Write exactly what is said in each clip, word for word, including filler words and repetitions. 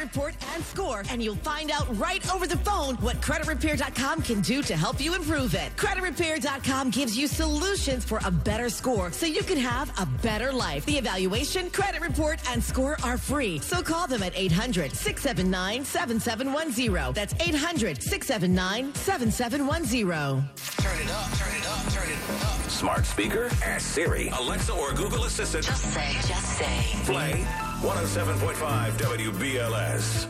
report, and score, and you'll find out right over the phone what credit repair dot com can do to help you improve it. credit repair dot com gives you solutions for a better score so you can have a better life. The evaluation, credit report, and score are free. So call them at eight hundred, six seven nine, seven seven one zero. That's eight hundred, six seven nine, seven seven one zero. Turn it up, turn it up, turn it up. Smart speaker? Ask Siri, Alexa, or Google Assistant. Just say, just say. Play one oh seven point five W B L S.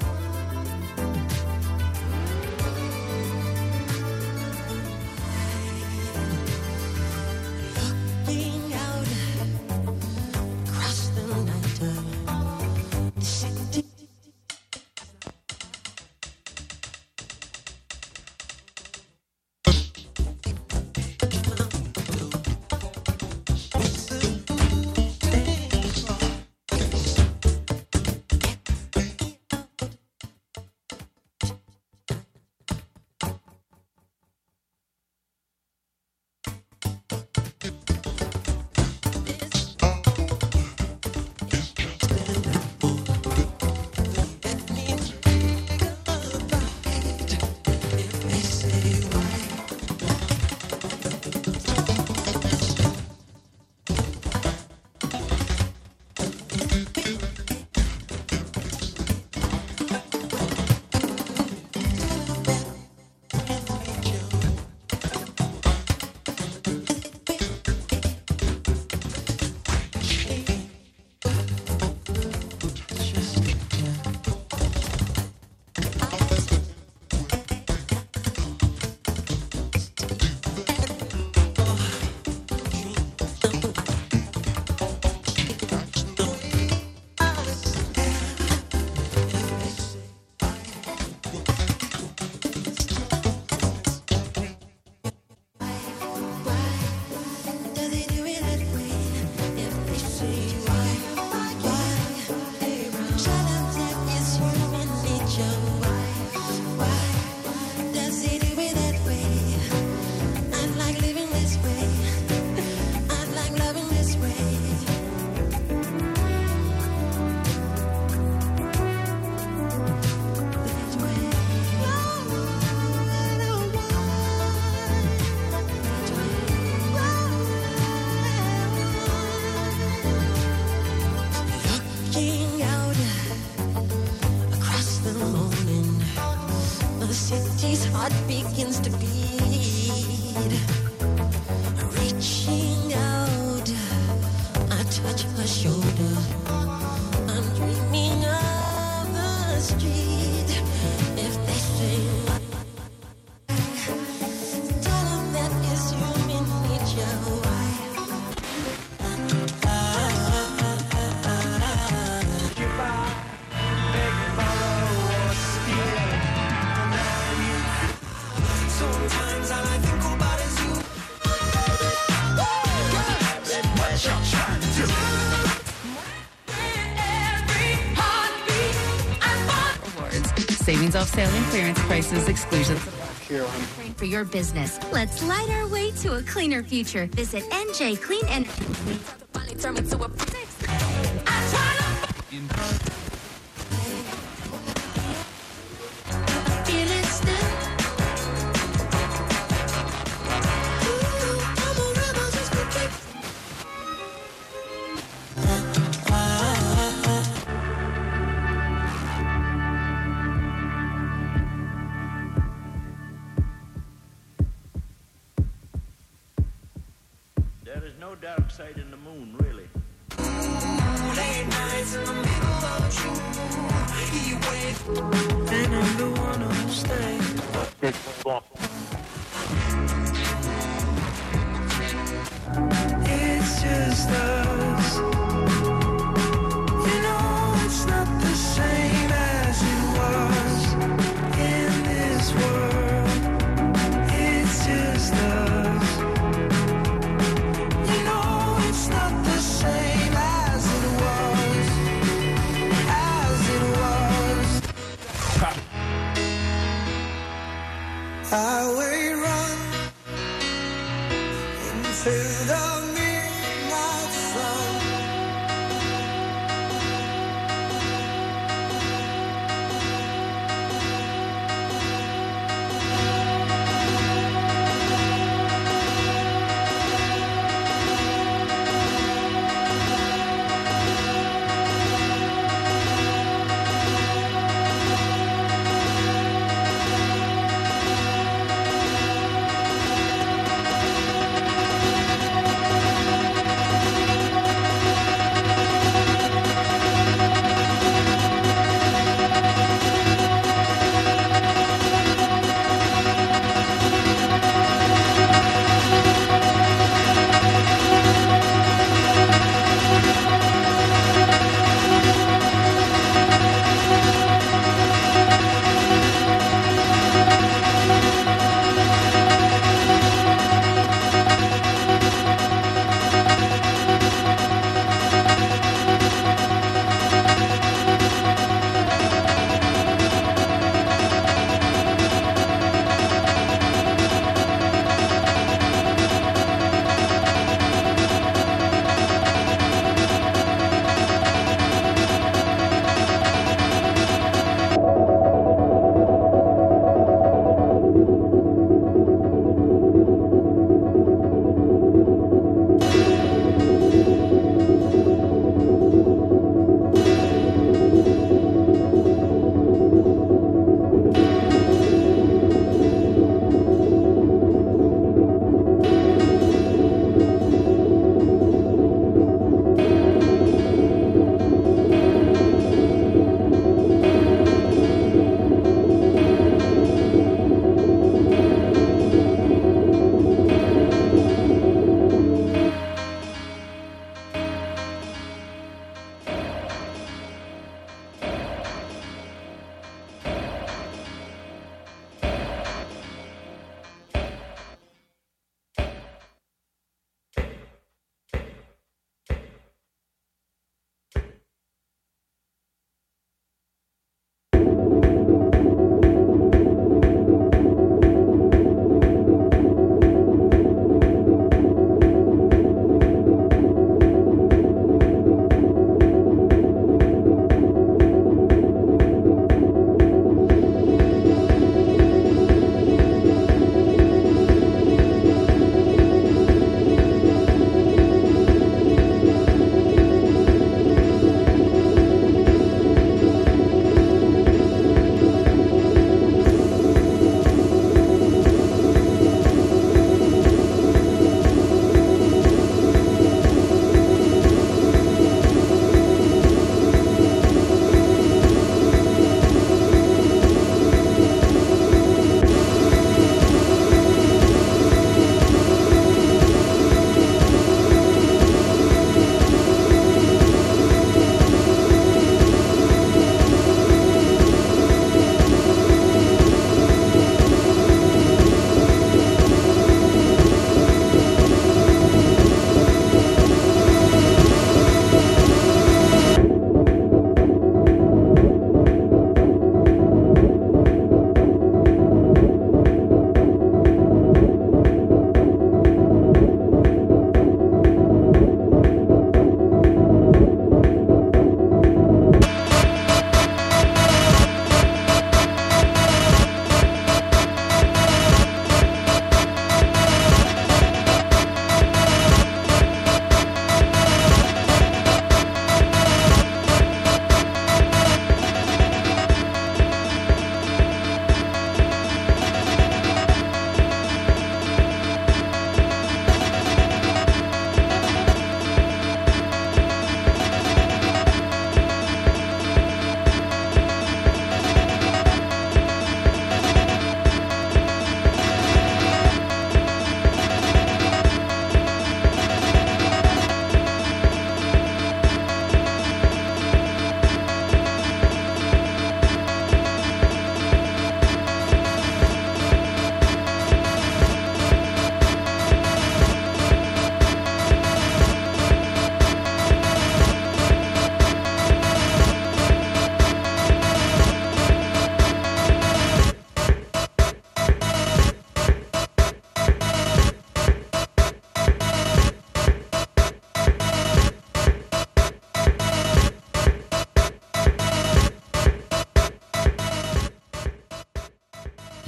Looking out across the night, the city. Heart begins to beat, reaching out, I touch her shoulder, I'm dreaming of the street. If they say tell them that it's human nature. Sometimes all I think about is you. What you're trying to do. Awards. Savings off sale and clearance prices, exclusions. For your business. Let's light our way to a cleaner future. Visit N J Clean Energy. Turn me to a There is no dark side in the moon, really. Late nights in the middle of June. You wait, and I'm the one who'll stay. It's just us. You know it's not the same as it was in this world. It's just us. You know it's not the same as it was, as it was. Highway run into the midnight sun.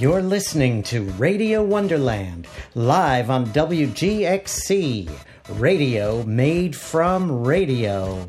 You're listening to Radio Wonderland, live on W G X C, radio made from radio.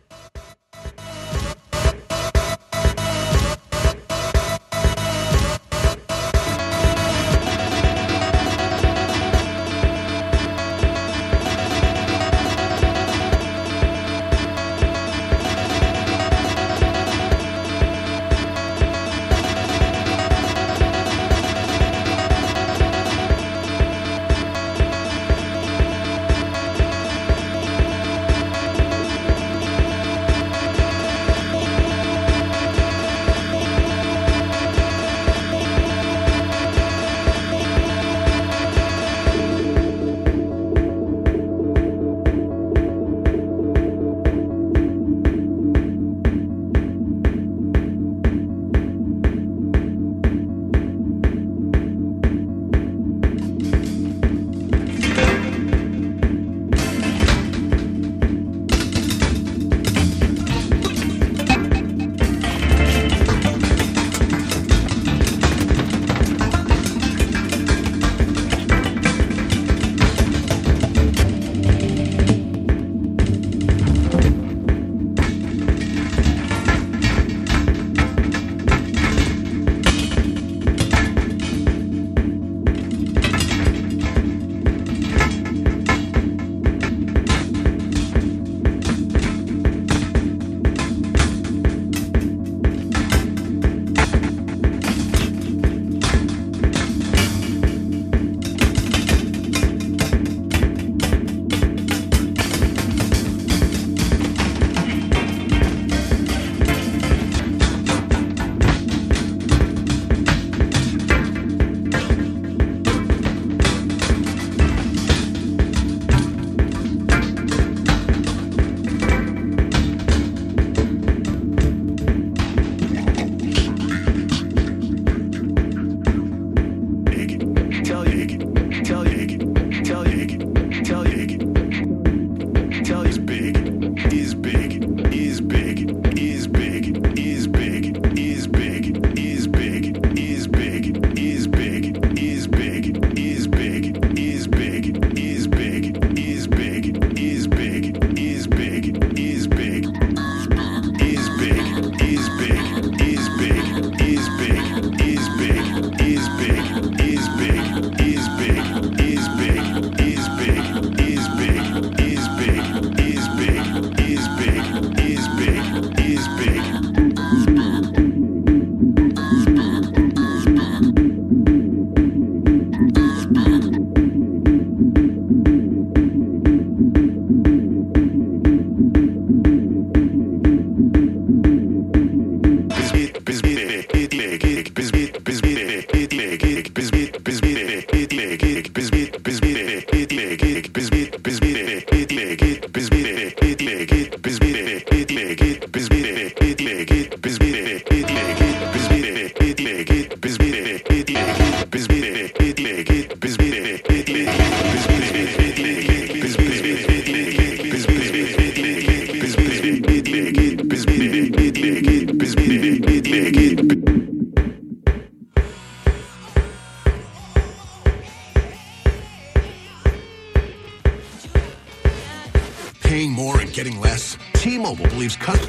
Paying more and getting less? T-Mobile believes customers.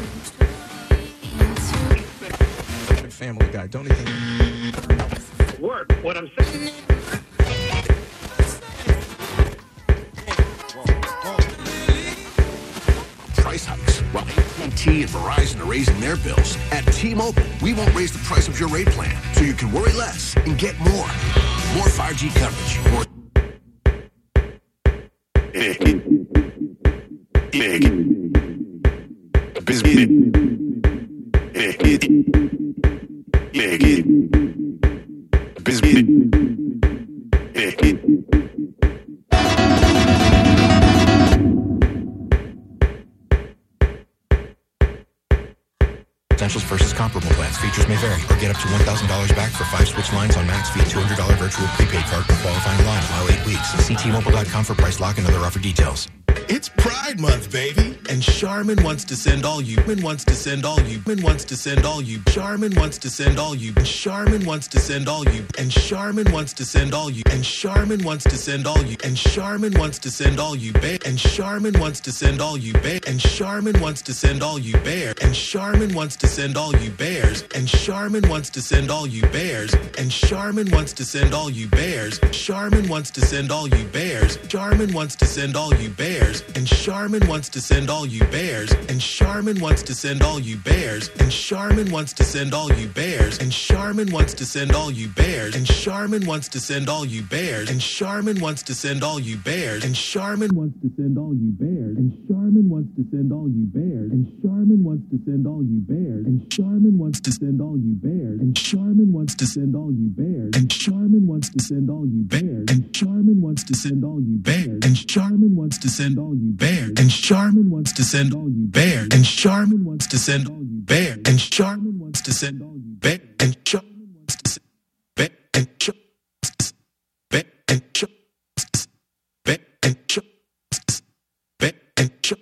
Family Guy, don't even work. What I'm saying. Price hikes while A T and T and Verizon are raising their bills. At T-Mobile, we won't raise the price of your rate plan, so you can worry less and get more. More five G coverage. More. Essentials versus comparable plans. Features may vary or get up to one thousand dollars back for five switch lines on max fee two hundred dollars virtual prepaid card per qualifying line. Allow eight weeks. See T Mobile dot com for price lock and other offer details. It's Pride Month, baby. And Charmin wants to send all you. Charmin wants to send all you. Charmin wants to send all you. Charmin wants to send all you. And Charmin wants to send all you. And Charmin wants to send all you. And Charmin wants to send all you. And Charmin wants to send all you. Bear. And Charmin wants to send all you. Bear. And Charmin wants to send all you. Bear. And Charmin wants to send all you bears. And Charmin wants to send all you bears. And Charmin wants to send all you bears. Charmin wants to send all you bears. Charmin wants to send all you bears. And Charmin wants to send all you bears. And Charmin wants to send all you bears. And Charmin wants to send all you bears. And Charmin wants to send all you bears. And Charmin wants to send all you bears. And Charmin wants to send all you bears. And Charmin wants to send all you bears. And Charmin wants to send all you bears. And Charmin wants to send all you bears. And Charmin wants to send all you bears. And Charmin wants to send all you bears. And Charmin wants to send all you bears. And Charmin wants to send all you bears. And Charmin wants to send all you bears. And Charmin wants to send all you bears. And Charmin wants to send all you bears. And Charmin wants to send all you bears. And Charmin wants to send bear. And Charmin wants to bear. And Charmin wants to bear. And Charmin wants to bear. And Charmin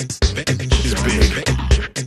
and, and, and, and,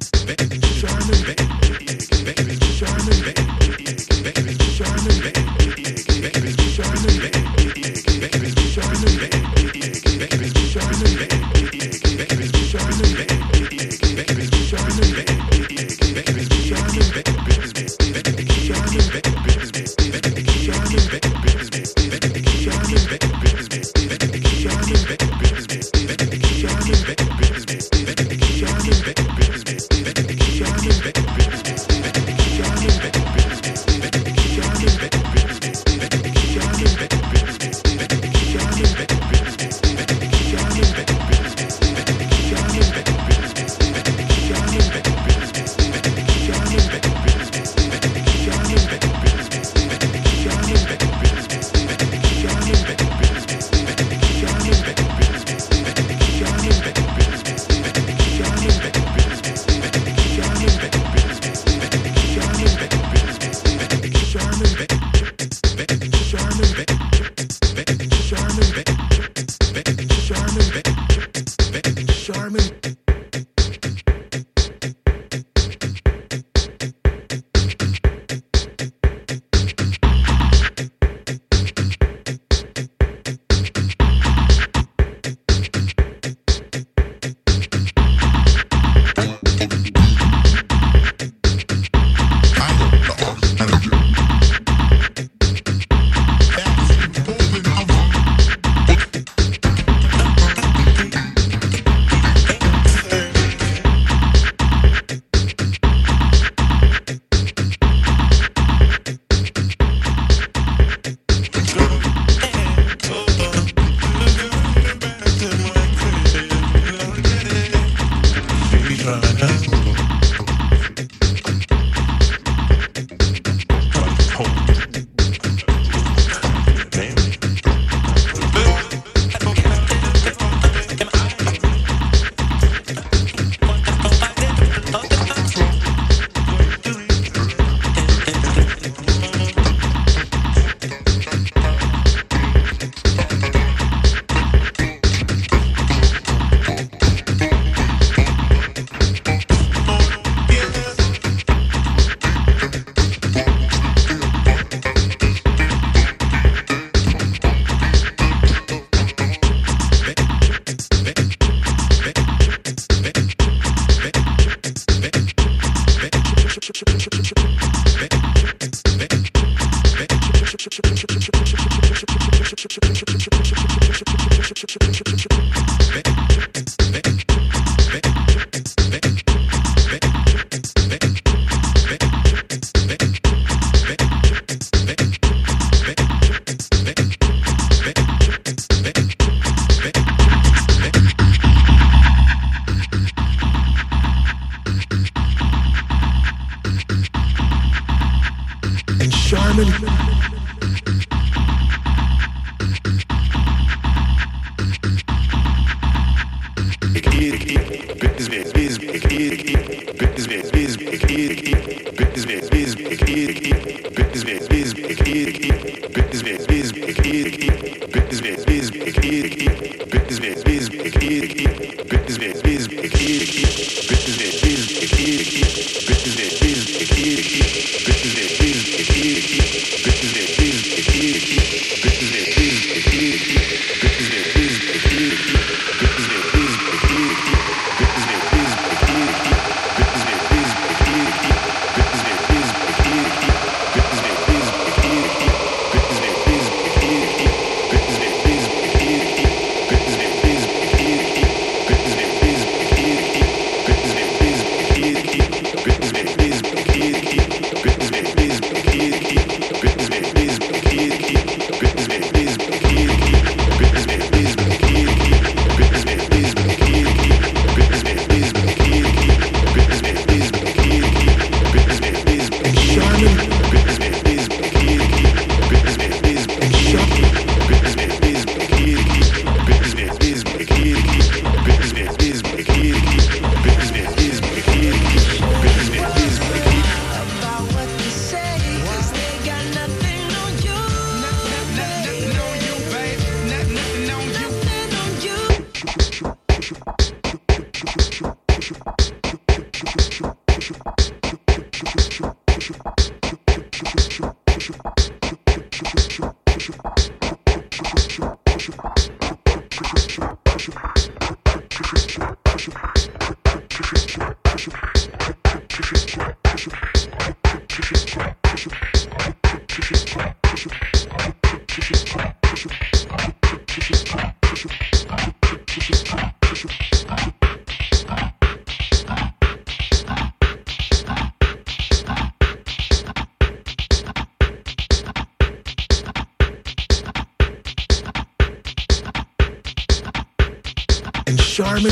Charmin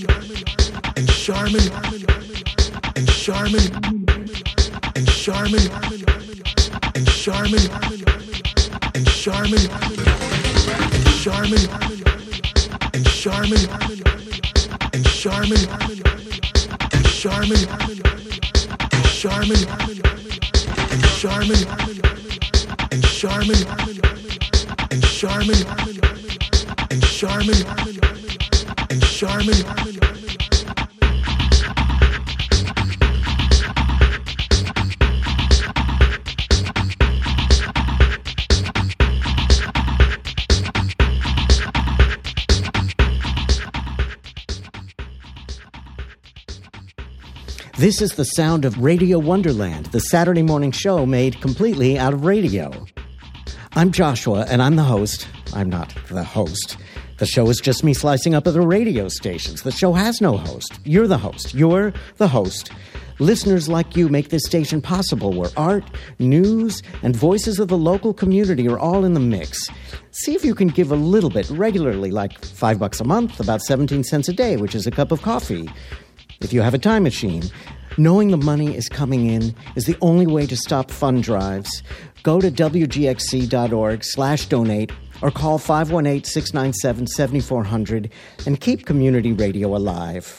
and Charmin and Charmin and Charmin and Charmin and Charmin and Charmin and Charmin and Charmin and Charmin and Charmin and Charmin and Charmin and Charmin and Charmin and Charmin. This is the sound of Radio Wonderland, the Saturday morning show made completely out of radio. I'm Joshua, and I'm the host. I'm not the host. The show is just me slicing up other radio stations. The show has no host. You're the host. You're the host. Listeners like you make this station possible, where art, news, and voices of the local community are all in the mix. See if you can give a little bit regularly, like five bucks a month, about seventeen cents a day, which is a cup of coffee. If you have a time machine, knowing the money is coming in is the only way to stop fund drives. Go to W G X C dot org slash donate or call five one eight, six nine seven, seven four zero zero and keep community radio alive.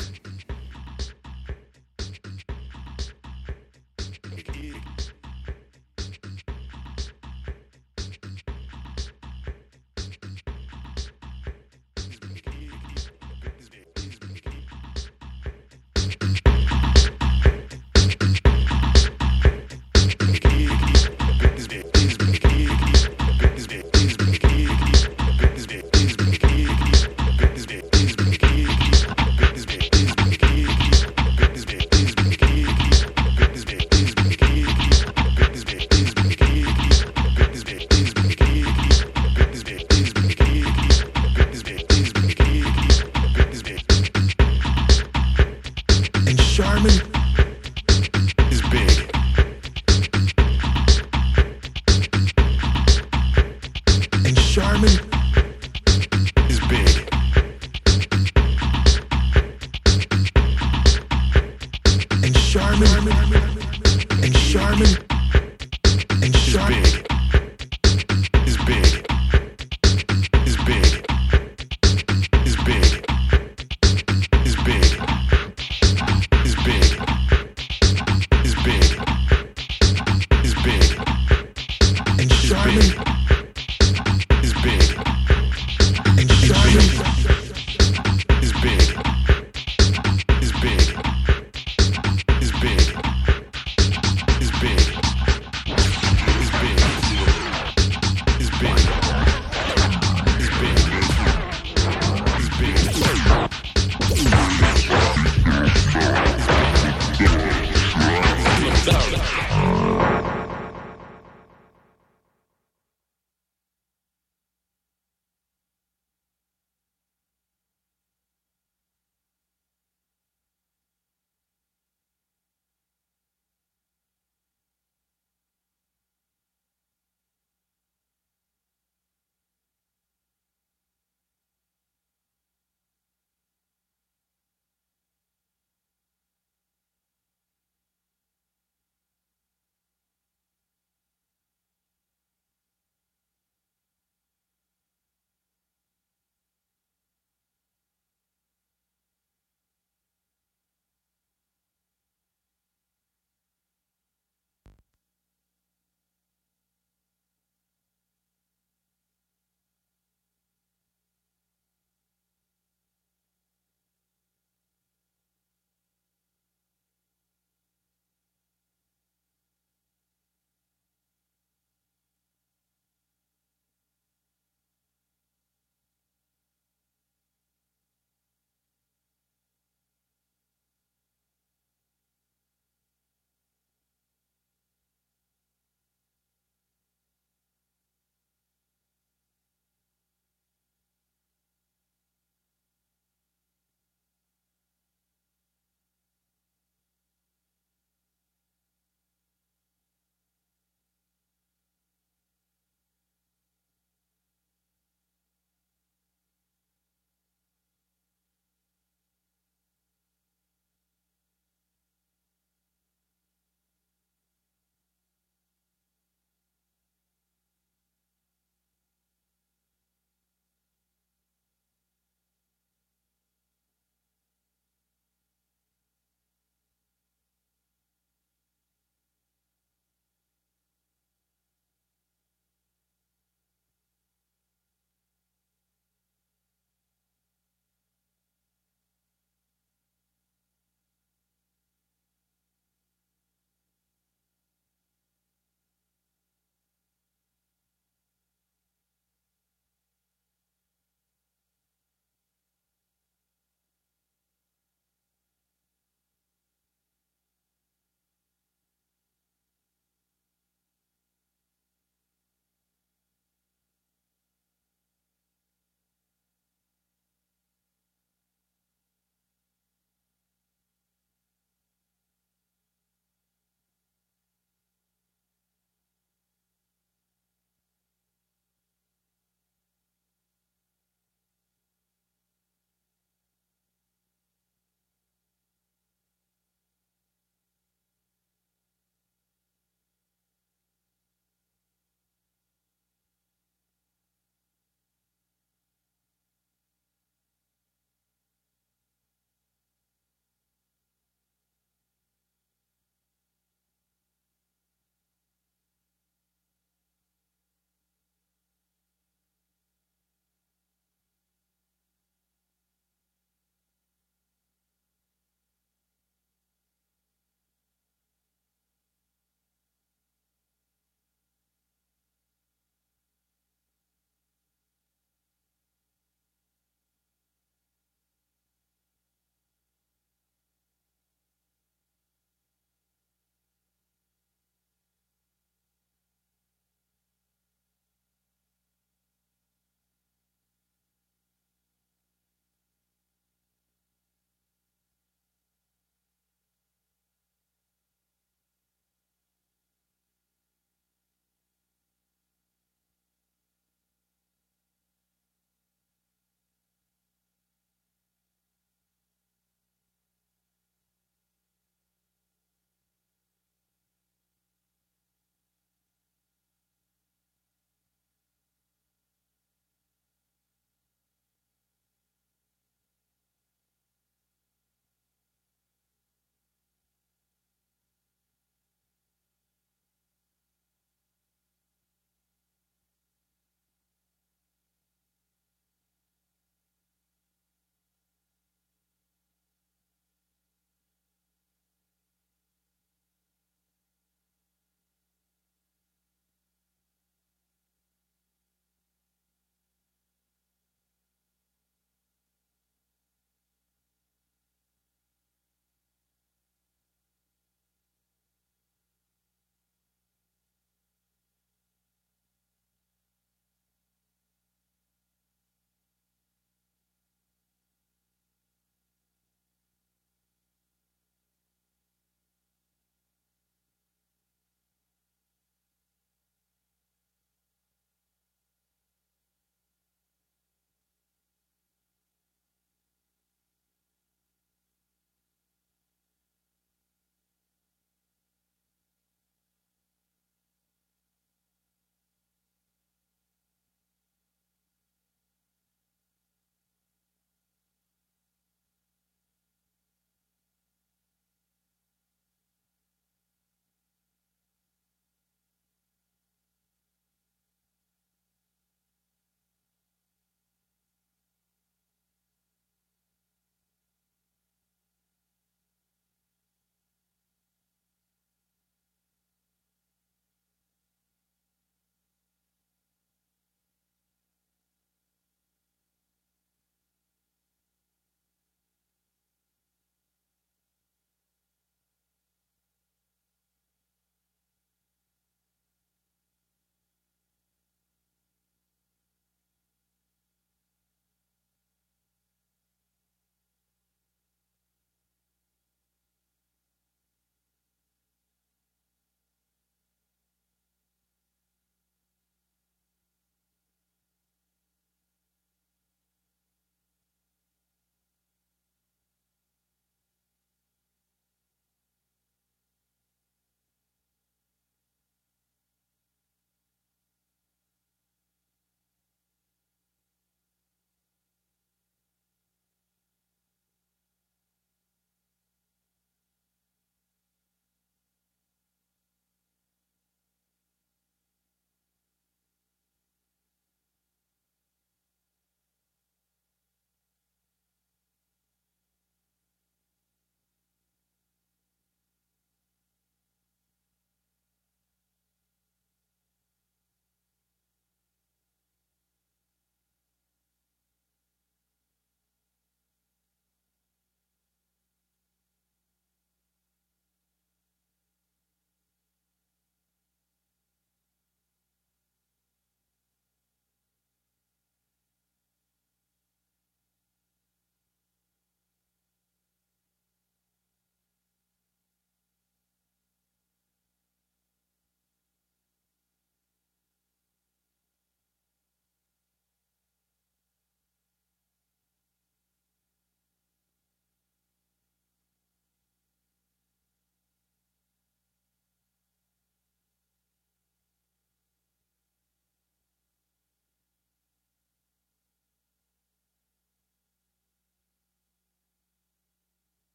Charmin and Charmin